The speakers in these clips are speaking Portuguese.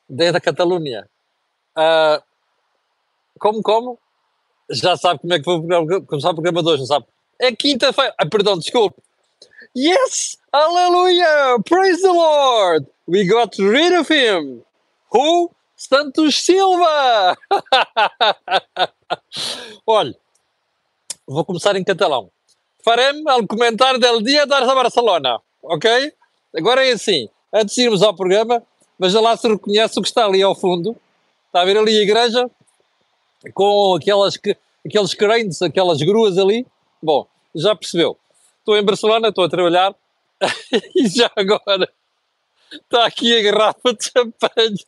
Desde a Catalunha. Ah, como? Já sabe como é que foi começar o programa de hoje, não sabe? É quinta-feira. Perdão, desculpe. Yes! Hallelujah! Praise the Lord! We got rid of him! Who? Santos Silva! Olha, vou começar em catalão. Farem al comentário del dia da Barcelona, ok? Agora é assim, antes de irmos ao programa, veja lá se reconhece o que está ali ao fundo. Está a ver ali a igreja? Com aqueles crentes, aquelas gruas ali. Bom, já percebeu. Estou em Barcelona, estou a trabalhar e já agora está aqui a garrafa de champanhe.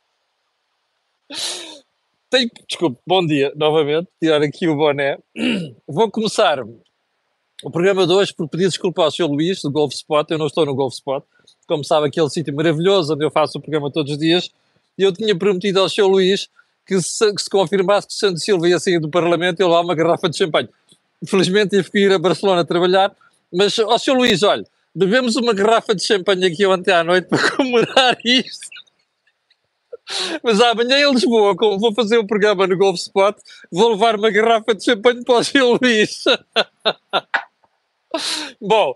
Desculpe, bom dia novamente, tirar aqui o boné. Vou começar o programa de hoje por pedir desculpa ao Sr. Luís, do Golf Spot. Eu não estou no Golf Spot, como sabe, aquele sítio maravilhoso onde eu faço o programa todos os dias. E eu tinha prometido ao Sr. Luís que se confirmasse que Santos Silva ia sair do Parlamento, eu lá uma garrafa de champanhe. Infelizmente tive que ir a Barcelona trabalhar, mas, ó Sr. Luís, olha, bebemos uma garrafa de champanhe aqui ontem à noite para comemorar isto. Mas amanhã em Lisboa, como vou fazer o programa no Golf Spot, vou levar uma garrafa de champanhe para o Sr. Luís. Bom,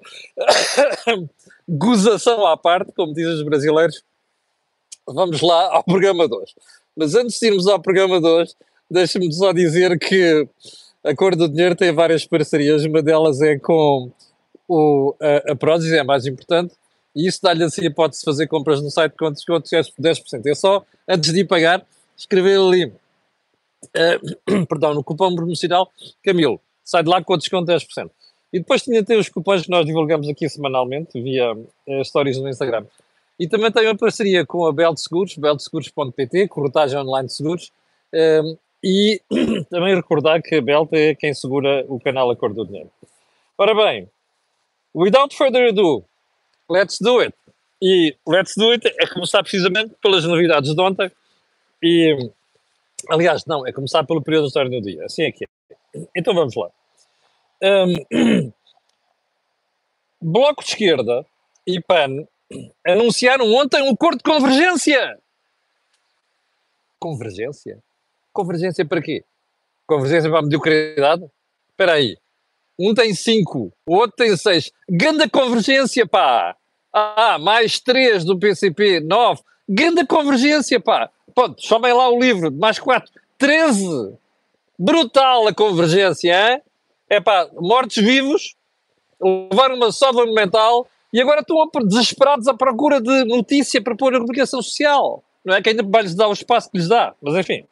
gozação à parte, como dizem os brasileiros, vamos lá ao programa de hoje. Mas antes de irmos ao programa de hoje, deixa-me só dizer que a Cor do Dinheiro tem várias parcerias, uma delas é com a Prozis, é a mais importante, e isso dá-lhe assim a hipótese de fazer compras no site com desconto de 10%. É só, antes de ir pagar, escrever ali, perdão, no cupom promocional Camilo, sai de lá com desconto de 10%. E depois tem os cupons que nós divulgamos aqui semanalmente, via stories no Instagram. E também tem uma parceria com a Belt Seguros, beltseguros.pt, corretagem online de seguros, e também recordar que a Belt é quem segura o canal A Cor do Dinheiro. Ora bem, without further ado, let's do it. E let's do it é começar precisamente pelas novidades de ontem. E, aliás, não, é começar pelo período da história do dia. Assim é que é. Então vamos lá. Bloco de Esquerda e PAN anunciaram ontem um acordo de convergência. Convergência? Convergência para quê? Convergência para a mediocridade? Espera aí. Um tem 5, o outro tem 6. Ganda convergência, pá! Mais 3 do PCP, 9. Ganda convergência, pá! Pronto, chamem lá o livro, mais 4. 13! Brutal a convergência, hein? É pá, mortos-vivos, levaram uma sova monumental e agora estão desesperados à procura de notícia para pôr na comunicação social. Não é que ainda vai-lhes dar o espaço que lhes dá, mas enfim.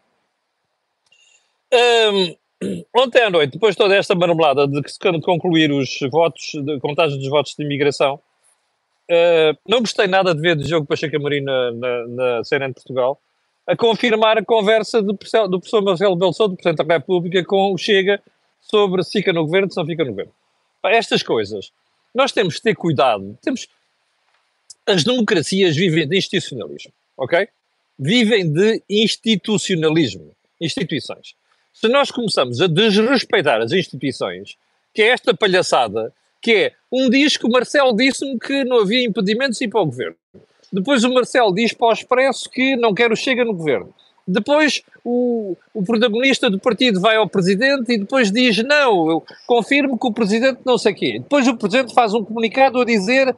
Ontem à noite, depois de toda esta marmelada de concluir os votos, de contagem dos votos de imigração, não gostei nada de ver de Diogo Pacheco Amorim na CNN de Portugal, a confirmar a conversa do professor Marcelo Rebelo de Sousa, do Presidente da República, com o Chega sobre se fica no governo, se não fica no governo. Estas coisas, nós temos que ter cuidado. As democracias vivem de institucionalismo, ok? Vivem de institucionalismo, instituições. Se nós começamos a desrespeitar as instituições, que é esta palhaçada, que é, diz que o Marcelo disse-me que não havia impedimentos ir para o governo. Depois o Marcelo diz para o Expresso que não quer o Chega no governo. Depois o protagonista do partido vai ao presidente e depois diz, não, eu confirmo que o presidente não sei o quê. Depois o presidente faz um comunicado a dizer,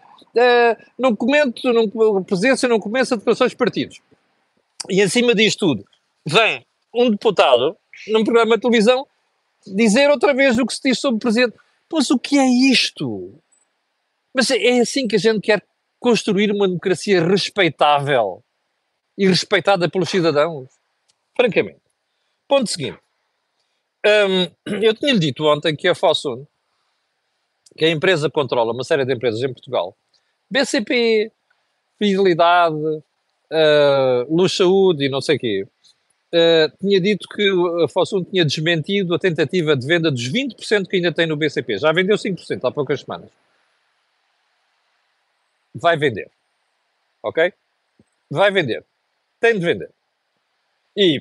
a presidência não começa declarações de partidos. E acima disto tudo, vem um deputado, num programa de televisão, dizer outra vez o que se diz sobre o presidente. Pois o que é isto? Mas é assim que a gente quer construir uma democracia respeitável e respeitada pelos cidadãos? Francamente. Ponto seguinte. Eu tinha-lhe dito ontem que a Fosun, que a empresa controla uma série de empresas em Portugal, BCP, Fidelidade, Luz Saúde e não sei o quê, tinha dito que a Fosun tinha desmentido a tentativa de venda dos 20% que ainda tem no BCP. Já vendeu 5% há poucas semanas. Vai vender. Ok? Vai vender. Tem de vender. E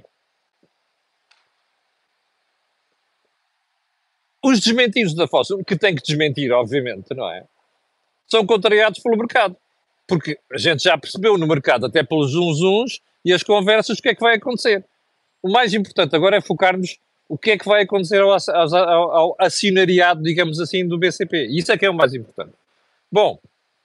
os desmentidos da Fosun, que tem que desmentir, obviamente, não é? São contrariados pelo mercado. Porque a gente já percebeu no mercado, até pelos zunzuns, e as conversas, o que é que vai acontecer. O mais importante agora é focar-nos o que é que vai acontecer ao acionariado, digamos assim, do BCP. Isso é que é o mais importante. Bom,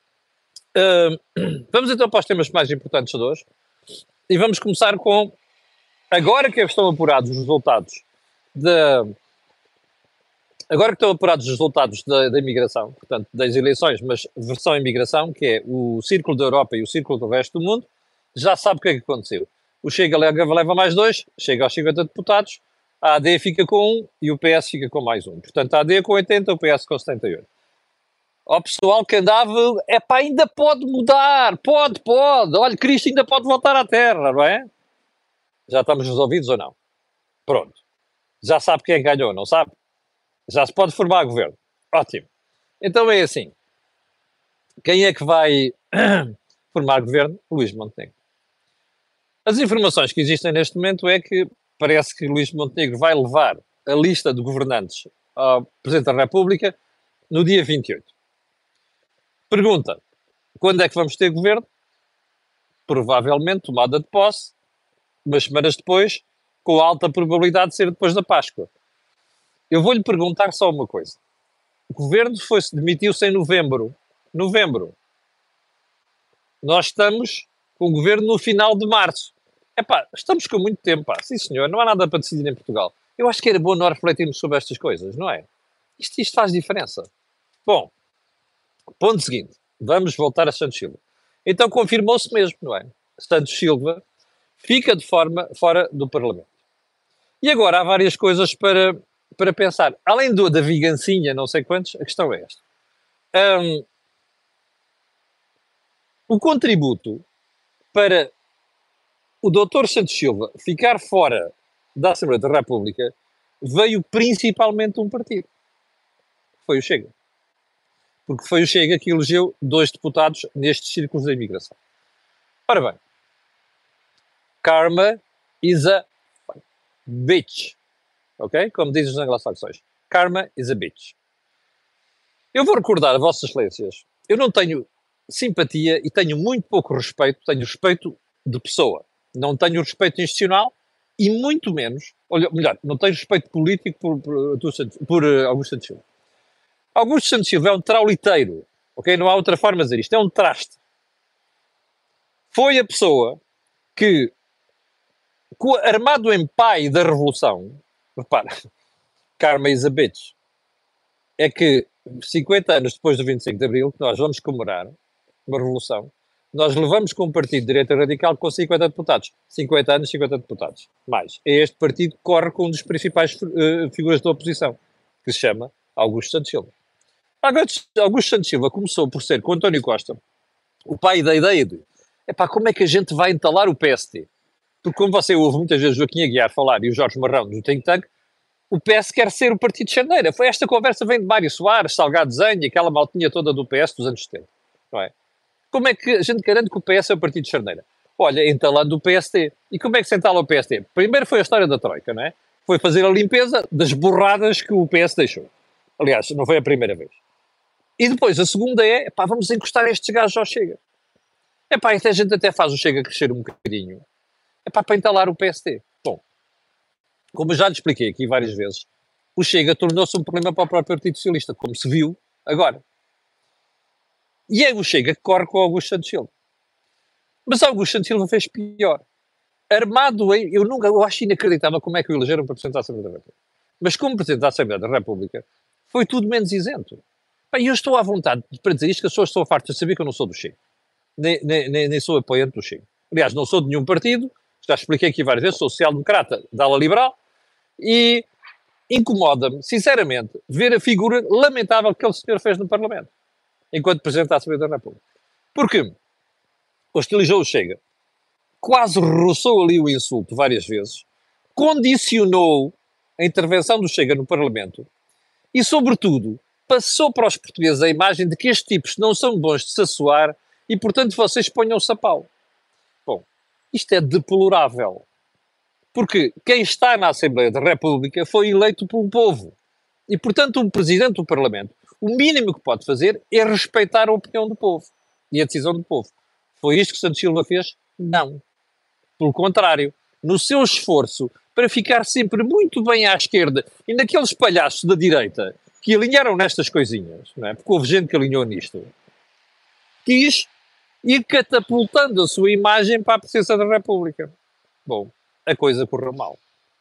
vamos então para os temas mais importantes de hoje e vamos começar com, agora que estão apurados os resultados da... Agora que estão apurados os resultados da imigração, portanto, das eleições, mas versão imigração, que é o Círculo da Europa e o Círculo do resto do mundo, já sabe o que é que aconteceu. O Chega leva mais 2, chega aos 50 deputados, a AD fica com 1 e o PS fica com mais 1. Portanto, a AD com 80, o PS com 78. Ao pessoal que andava, ainda pode mudar, pode. Olha, Cristo ainda pode voltar à Terra, não é? Já estamos resolvidos ou não? Pronto. Já sabe quem ganhou, não sabe? Já se pode formar governo. Ótimo. Então é assim. Quem é que vai formar governo? Luís Montenegro. As informações que existem neste momento é que parece que Luís Montenegro vai levar a lista de governantes ao Presidente da República no dia 28. Pergunta, quando é que vamos ter governo? Provavelmente tomada de posse, umas semanas depois, com alta probabilidade de ser depois da Páscoa. Eu vou-lhe perguntar só uma coisa. O governo demitiu-se em novembro. Nós estamos com o governo no final de março. Estamos com muito tempo, pá. Sim, senhor, não há nada para decidir em Portugal. Eu acho que era bom nós refletirmos sobre estas coisas, não é? Isto faz diferença. Bom, ponto seguinte. Vamos voltar a Santos Silva. Então confirmou-se mesmo, não é? Santos Silva fica de forma fora do Parlamento. E agora há várias coisas para pensar. Além da vigancinha, não sei quantos, a questão é esta. O contributo para o Dr. Santos Silva ficar fora da Assembleia da República veio principalmente de um partido. Foi o Chega. Porque foi o Chega que elegeu 2 deputados nestes círculos da imigração. Ora bem, karma is a bitch. Ok? Como dizem os anglo-saxões. Karma is a bitch. Eu vou recordar a Vossas Excelências. Eu não tenho simpatia e tenho muito pouco respeito. Tenho respeito de pessoa. Não tenho respeito institucional e muito menos, melhor, não tenho respeito político por Augusto Santos Silva. Augusto Santos Silva é um trauliteiro. Ok? Não há outra forma de dizer isto. É um traste. Foi a pessoa que, armado em pai da Revolução, repara, karma is a bitch, é que 50 anos depois do 25 de Abril, que nós vamos comemorar uma revolução, nós levamos com um partido de direita radical com 50 deputados. 50 anos, 50 deputados. Mais. Este partido corre com um dos principais figuras da oposição, que se chama Augusto Santos Silva. Augusto Santos Silva começou por ser, com António Costa, o pai da ideia de como é que a gente vai entalar o PST? Porque como você ouve muitas vezes o Joaquim Aguiar falar e o Jorge Marrão do Think Tank, o PS quer ser o partido de Xandeira. Esta conversa vem de Mário Soares, Salgado Zenha, aquela maltinha toda do PS dos anos 70. Não é? Como é que a gente garante que o PS é o partido de Xandeira? Olha, entalando o PST. E como é que se entala o PST? Primeiro foi a história da Troika, não é? Foi fazer a limpeza das borradas que o PS deixou. Aliás, não foi a primeira vez. E depois, a segunda é, vamos encostar estes gajos ao Chega. A gente até faz o Chega crescer um bocadinho. Para entalar o PST. Bom, como eu já lhe expliquei aqui várias vezes, o Chega tornou-se um problema para o próprio Partido Socialista, como se viu agora. E é o Chega que corre com o Augusto Santos Silva. Mas Augusto Santos Silva fez pior. Armado em... Eu acho inacreditável como é que o elegeram para Presidente da Assembleia da República. Mas como Presidente da Assembleia da República, foi tudo menos isento. E eu estou à vontade para dizer isto, que as pessoas estão fartas de saber que eu não sou do Chega. Nem sou apoiante do Chega. Aliás, não sou de nenhum partido. Já expliquei aqui várias vezes, sou social-democrata da ala liberal e incomoda-me, sinceramente, ver a figura lamentável que aquele senhor fez no Parlamento, enquanto Presidente da Assembleia da República. Porque hostilizou o Chega, quase roçou ali o insulto várias vezes, condicionou a intervenção do Chega no Parlamento e, sobretudo, passou para os portugueses a imagem de que estes tipos não são bons de se assoar e, portanto, vocês ponham-se a pau. Bom, isto é deplorável. Porque quem está na Assembleia da República foi eleito pelo povo. E, portanto, um Presidente do Parlamento, o mínimo que pode fazer é respeitar a opinião do povo e a decisão do povo. Foi isto que Santos Silva fez? Não. Pelo contrário, no seu esforço para ficar sempre muito bem à esquerda e naqueles palhaços da direita que alinharam nestas coisinhas, não é? Porque houve gente que alinhou nisto, quis ir catapultando a sua imagem para a presidência da República. Bom, a coisa correu mal.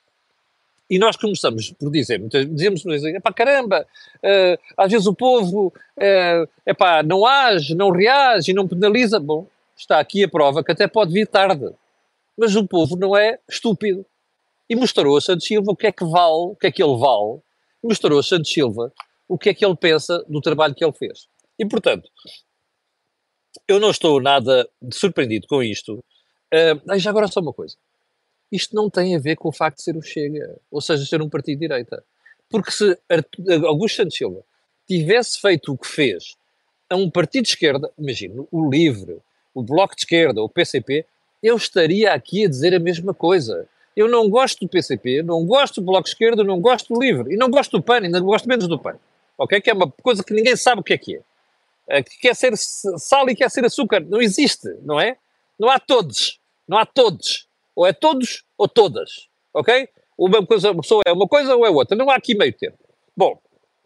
E nós começamos por dizer, dizemos, epá, caramba, às vezes o povo epá, não age, não reage e não penaliza. Bom, está aqui a prova que até pode vir tarde. Mas o povo não é estúpido. E mostrou a Santos Silva o que é que vale, o que é que ele vale. E mostrou a Santos Silva o que é que ele pensa do trabalho que ele fez. E, portanto, eu não estou nada surpreendido com isto. Já agora só uma coisa. Isto não tem a ver com o facto de ser o Chega, ou seja, ser um partido de direita. Porque se Augusto Santos Silva tivesse feito o que fez a um partido de esquerda, imagino, o LIVRE, o Bloco de Esquerda, o PCP, eu estaria aqui a dizer a mesma coisa. Eu não gosto do PCP, não gosto do Bloco de Esquerda, não gosto do LIVRE, e não gosto do PAN, ainda gosto menos do PAN. Ok? Que é uma coisa que ninguém sabe o que é. Que quer ser sal e quer ser açúcar. Não existe, não é? Não há todos. Não há todos. Ou é todos ou todas. Ok? Uma pessoa é uma coisa ou é outra. Não há aqui meio termo. Bom.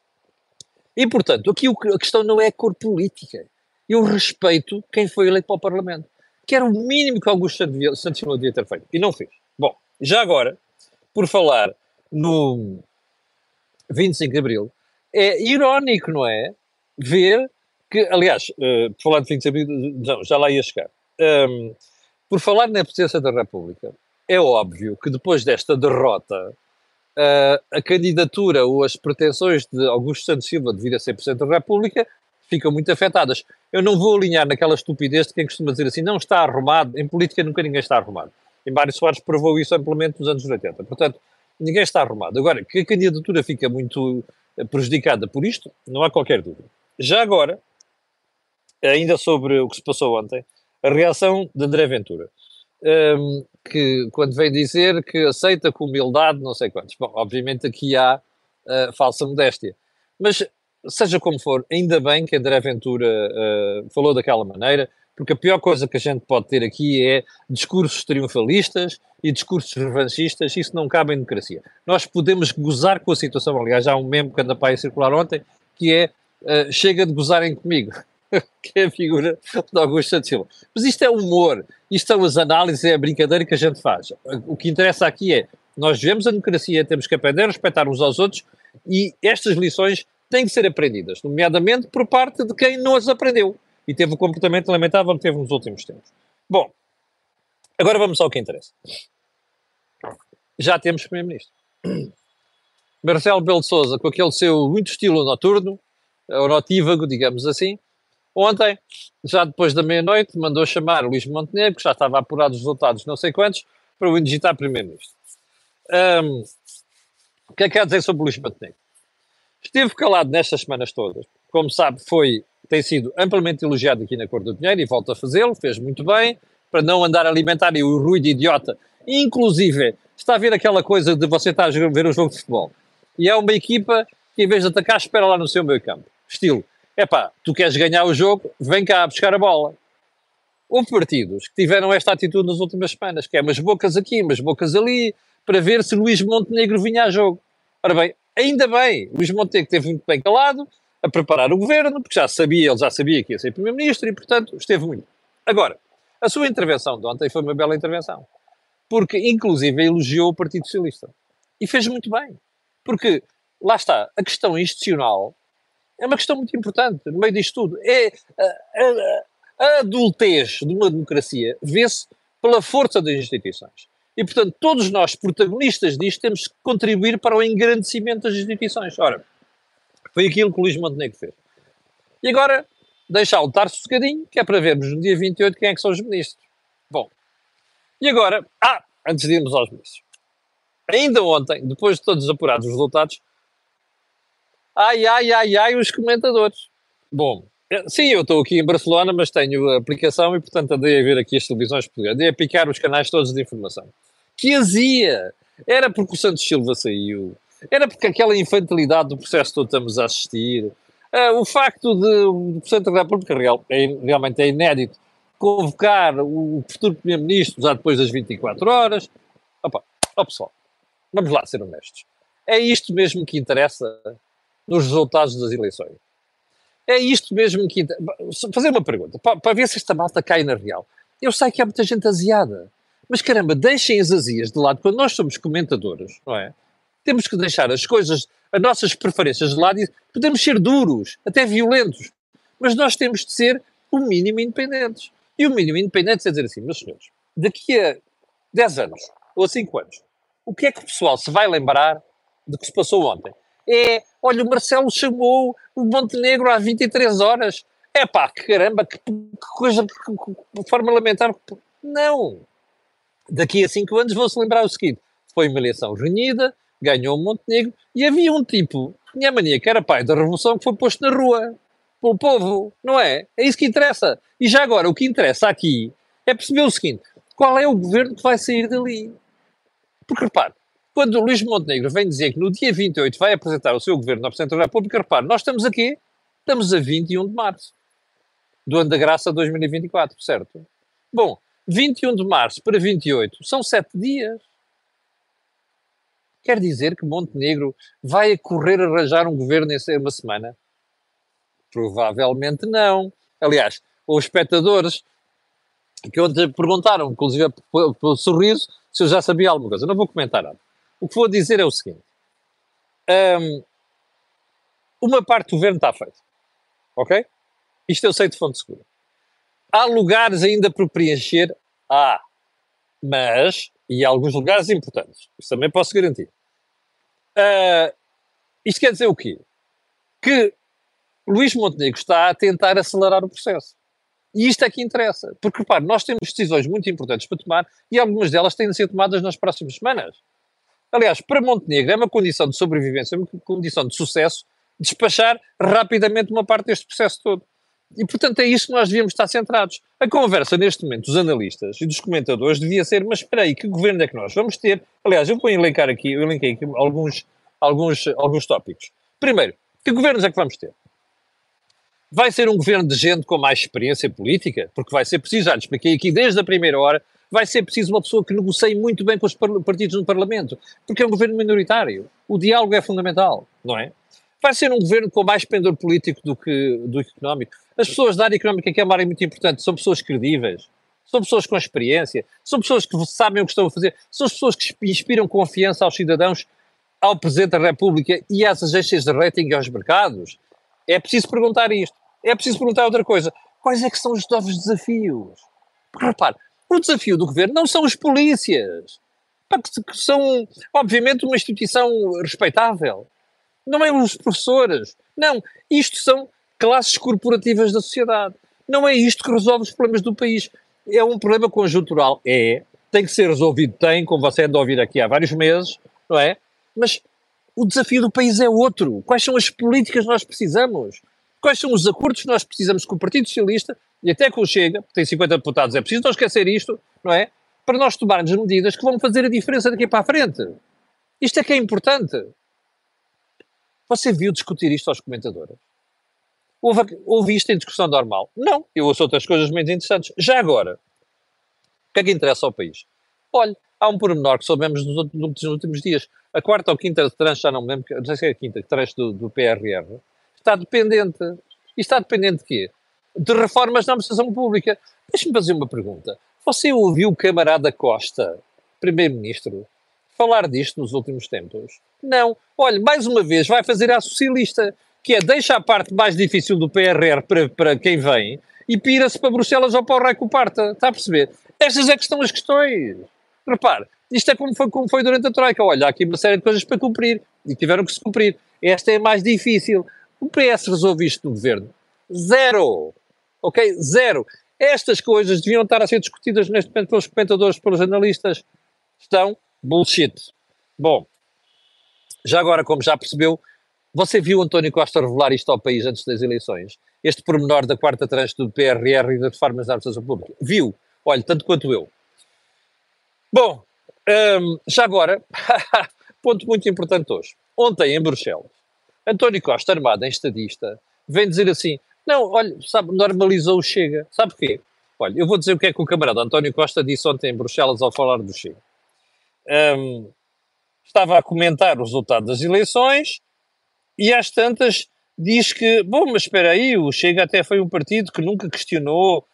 E, portanto, aqui a questão não é a cor política. Eu respeito quem foi eleito para o Parlamento. Que era o mínimo que Augusto Santos Silva devia ter feito. E não fez. Bom, já agora, por falar no 25 de Abril, é irónico, não é? Ver que, aliás, por falar de 25 de Abril, não, já lá ia chegar. Por falar na presidência da República, é óbvio que depois desta derrota, a candidatura ou as pretensões de Augusto Santos Silva de vir a ser Presidente da República ficam muito afetadas. Eu não vou alinhar naquela estupidez de quem costuma dizer assim, não está arrumado. Em política nunca ninguém está arrumado. E Mário Soares provou isso amplamente nos anos 80. Portanto, ninguém está arrumado. Agora, que a candidatura fica muito prejudicada por isto, não há qualquer dúvida. Já agora, ainda sobre o que se passou ontem, a reação de André Ventura, que quando veio dizer que aceita com humildade não sei quantos. Bom, obviamente aqui há falsa modéstia. Mas, seja como for, ainda bem que André Ventura falou daquela maneira, porque a pior coisa que a gente pode ter aqui é discursos triunfalistas e discursos revanchistas, isso não cabe em democracia. Nós podemos gozar com a situação, aliás, há um meme que anda para aí circular ontem, que é chega de gozarem comigo. Que é a figura de Augusto Santos Silva. Mas isto é humor, isto são as análises, é a brincadeira que a gente faz. O que interessa aqui é, nós vivemos a democracia, temos que aprender a respeitar uns aos outros e estas lições têm que ser aprendidas, nomeadamente por parte de quem não as aprendeu e teve o comportamento lamentável que teve nos últimos tempos. Bom, agora vamos ao que interessa. Já temos Primeiro-Ministro. Marcelo Rebelo de Sousa, com aquele seu muito estilo noturno, ou notívago, digamos assim, ontem, já depois da meia-noite, mandou chamar Luís Montenegro, que já estava apurado os resultados, não sei quantos, para o indigitar Primeiro-Ministro. O que é que quer dizer sobre Luís Montenegro? Esteve calado nestas semanas todas. Como sabe, tem sido amplamente elogiado aqui na Cor do Dinheiro e volta a fazê-lo, fez muito bem, para não andar a alimentar o ruído idiota. Inclusive, está a ver aquela coisa de você estar a ver um jogo de futebol. E é uma equipa que, em vez de atacar, espera lá no seu meio campo. Estilo, tu queres ganhar o jogo, vem cá buscar a bola. Houve partidos que tiveram esta atitude nas últimas semanas, que é umas bocas aqui, umas bocas ali, para ver se Luís Montenegro vinha a jogo. Ora bem, ainda bem, Luís Montenegro esteve muito bem calado, a preparar o governo, porque ele já sabia que ia ser Primeiro-Ministro e, portanto, esteve muito. Agora, a sua intervenção de ontem foi uma bela intervenção, porque, inclusive, elogiou o Partido Socialista. E fez muito bem, porque, lá está, a questão institucional é uma questão muito importante no meio disto tudo. A adultez de uma democracia vê-se pela força das instituições. E, portanto, todos nós, protagonistas disto, temos que contribuir para o engrandecimento das instituições. Ora, foi aquilo que o Luís Montenegro fez. E agora, deixá-lo estar sossegadinho, que é para vermos no dia 28 quem é que são os ministros. Bom, e agora, antes de irmos aos ministros. Ainda ontem, depois de todos apurados os resultados, os comentadores. Bom, sim, eu estou aqui em Barcelona, mas tenho a aplicação e, portanto, andei a ver aqui as televisões portuguesas. Andei a picar os canais todos de informação. Que azia! Era porque o Santos Silva saiu. Era porque aquela infantilidade do processo todo estamos a assistir. O facto de o Presidente da República realmente é inédito. convocar o futuro Primeiro-Ministro já depois das 24 horas. Opa, ó pessoal, vamos lá ser honestos. É isto mesmo que interessa nos resultados das eleições. É isto mesmo que interessa. Fazer uma pergunta, para ver se esta malta cai na real. Eu sei que há muita gente aziada, mas caramba, deixem as azias de lado. Quando nós somos comentadores, não é? Temos que deixar as coisas, as nossas preferências de lado e podemos ser duros, até violentos, mas nós temos de ser o mínimo independentes. E o mínimo independente é dizer assim, meus senhores, daqui a 10 anos ou a 5 anos, o que é que o pessoal se vai lembrar do que se passou ontem? Olha, o Marcelo chamou o Montenegro às 23 horas. Pá, caramba, que coisa, que forma lamentável. Não. Daqui a 5 anos vão-se lembrar o seguinte, foi uma eleição renhida, ganhou o Montenegro, e havia um tipo, que tinha a mania, que era pai da Revolução, que foi posto na rua, pelo povo, não é? É isso que interessa. E já agora, o que interessa aqui é perceber o seguinte, qual é o governo que vai sair dali? Porque, repare, quando o Luís Montenegro vem dizer que no dia 28 vai apresentar o seu governo ao Presidente da República, repare, nós estamos aqui, estamos a 21 de março, do ano da graça 2024, certo? Bom, 21 de março para 28 são 7 dias. Quer dizer que Montenegro vai correr arranjar um governo em uma semana? Provavelmente não. Aliás, os espectadores que ontem perguntaram, inclusive pelo sorriso, se eu já sabia alguma coisa. Não vou comentar nada. O que vou dizer é o seguinte. Uma parte do governo está feita. Ok? Isto eu sei de fonte segura. Há lugares ainda por preencher? Mas, e há alguns lugares importantes. Isso também posso garantir. Isto quer dizer o quê? Que Luís Montenegro está a tentar acelerar o processo. E isto é que interessa. Porque, repare, nós temos decisões muito importantes para tomar e algumas delas têm de ser tomadas nas próximas semanas. Aliás, para Montenegro é uma condição de sobrevivência, uma condição de sucesso, despachar rapidamente uma parte deste processo todo. E, portanto, é isso que nós devíamos estar centrados. A conversa, neste momento, dos analistas e dos comentadores devia ser, mas espera aí, que governo é que nós vamos ter? Aliás, eu vou elencar aqui, eu elenquei aqui alguns tópicos. Primeiro, que governos é que vamos ter? Vai ser um governo de gente com mais experiência política? Porque vai ser preciso, já expliquei aqui desde a primeira hora, vai ser preciso uma pessoa que negocie muito bem com os partidos no Parlamento, porque é um governo minoritário. O diálogo é fundamental, não é? Vai ser um governo com mais pendor político do que económico. As pessoas da área económica, que é uma área muito importante, são pessoas credíveis, são pessoas com experiência, são pessoas que sabem o que estão a fazer, são as pessoas que inspiram confiança aos cidadãos, ao Presidente da República e às agências de rating e aos mercados. É preciso perguntar isto. É preciso perguntar outra coisa. Quais é que são os novos desafios? Porque, repare, o desafio do governo não são os polícias, que são, obviamente, uma instituição respeitável. Não é os professores. Não. Isto são classes corporativas da sociedade. Não é isto que resolve os problemas do país. É um problema conjuntural. Tem que ser resolvido, como você anda a ouvir aqui há vários meses, não é? Mas o desafio do país é outro. Quais são as políticas que nós precisamos? Quais são os acordos que nós precisamos com o Partido Socialista e até com o Chega, que tem 50 deputados, é preciso não esquecer isto, não é? Para nós tomarmos medidas que vão fazer a diferença daqui para a frente. Isto é que é importante. Você viu discutir isto aos comentadores? Houve isto em discussão normal? Não. Eu ouço outras coisas menos interessantes. Já agora, o que é que interessa ao país? Olha, há um pormenor que soubemos nos últimos dias. A quarta ou quinta tranche, já não me lembro, não sei se é a quinta, tranche do PRR, está dependente. E está dependente de quê? De reformas na administração pública. Deixe-me fazer uma pergunta. Você ouviu o camarada Costa, Primeiro-Ministro, falar disto nos últimos tempos? Não. Olha, mais uma vez vai fazer a socialista, que é deixa a parte mais difícil do PRR para quem vem e pira-se para Bruxelas ou para o raio que o parta. Está a perceber? Estas é que estão as questões. Repare, isto é como foi durante a Troika. Olha, há aqui uma série de coisas para cumprir e tiveram que se cumprir. Esta é a mais difícil. O PS resolve isto no governo? Zero. Ok? Zero. Estas coisas deviam estar a ser discutidas neste momento pelos comentadores, pelos analistas. Estão bullshit. Bom, já agora, como já percebeu, você viu António Costa revelar isto ao país antes das eleições? Este pormenor da quarta tranche do PRR e das reformas da administração pública? Viu? Olha, tanto quanto eu. Bom, já agora, ponto muito importante hoje. Ontem, em Bruxelas, António Costa, armado em estadista, vem dizer assim, não, olha, sabe, normalizou o Chega. Sabe porquê? Olha, eu vou dizer o que é que o camarada António Costa disse ontem em Bruxelas ao falar do Chega. Ahm, Estava a comentar o resultado das eleições e às tantas diz que, bom, mas espera aí, o Chega até foi um partido que nunca questionou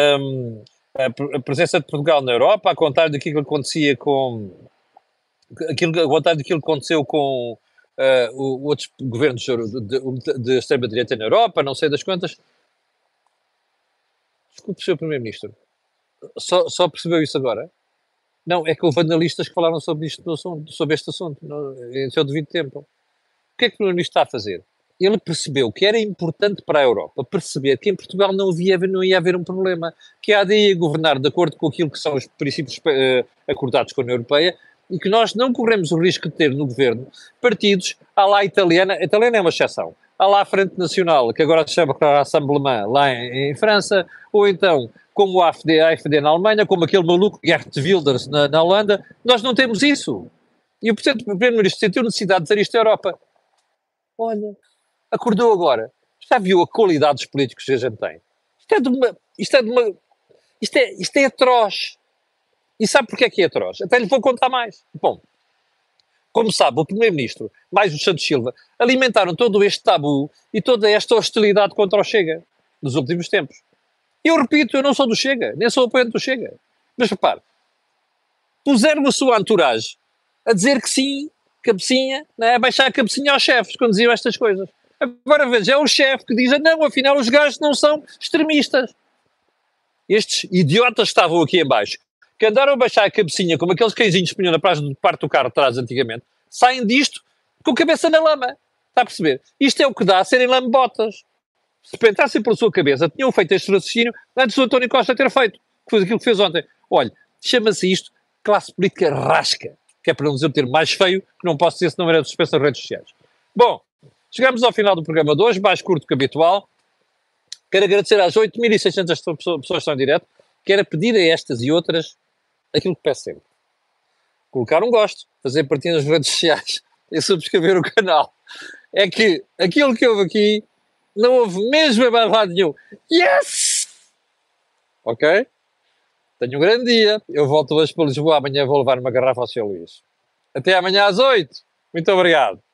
a presença de Portugal na Europa, a contar daquilo que acontecia com aquilo, a contar daquilo que aconteceu com outros governos de extrema-direita na Europa, não sei das quantas. Desculpe, Sr. Primeiro-Ministro, só percebeu isso agora? Não, é que houve analistas que falaram sobre, sobre este assunto, em seu devido tempo. O que é que o Primeiro-Ministro está a fazer? Ele percebeu que era importante para a Europa perceber que em Portugal não ia haver um problema, que a AD ia governar de acordo com aquilo que são os princípios acordados com a União Europeia e que nós não corremos o risco de ter no governo partidos à la italiana, a italiana é uma exceção, à la Frente Nacional, que agora se chama Rassemblement lá em França, ou então como a AfD na Alemanha, como aquele maluco Geert Wilders na Holanda. Nós não temos isso. E, portanto, o Primeiro-Ministro sentiu necessidade de dizer isto à Europa. Olha, acordou agora. Já viu a qualidade dos políticos que a gente tem? Isto é atroz. E sabe porque é que é atroz? Até lhe vou contar mais. Bom, como sabe, o Primeiro-Ministro, mais o Santos Silva, alimentaram todo este tabu e toda esta hostilidade contra o Chega nos últimos tempos. Eu repito, eu não sou do Chega, nem sou apoiante do Chega. Mas repare, puseram a sua entourage a dizer que sim, cabecinha, né, a baixar a cabecinha aos chefes quando diziam estas coisas. Agora veja, é o chefe que diz, não, afinal os gajos não são extremistas. Estes idiotas estavam aqui em baixo, que andaram a baixar a cabecinha como aqueles cãezinhos que punham na parte do carro de trás antigamente, saem disto com a cabeça na lama. Está a perceber? Isto é o que dá a serem lambotas. Se pensassem pela sua cabeça, tinham feito este raciocínio antes do António Costa ter feito, que foi aquilo que fez ontem. Olha, chama-se isto classe política rasca, que é para não dizer o termo mais feio, que não posso dizer se não era suspenso nas redes sociais. Bom, chegamos ao final do programa de hoje, mais curto que habitual. Quero agradecer às 8.600 pessoas que estão em direto. Quero pedir a estas e outras aquilo que peço sempre. Colocar um gosto, fazer partilha nas redes sociais e subscrever o canal. É que aquilo que houve aqui não houve mesmo em mais lado nenhum. Yes! Ok? Tenho um grande dia. Eu volto hoje para Lisboa. Amanhã vou levar uma garrafa ao Sr. Luís. Até amanhã às 8. Muito obrigado.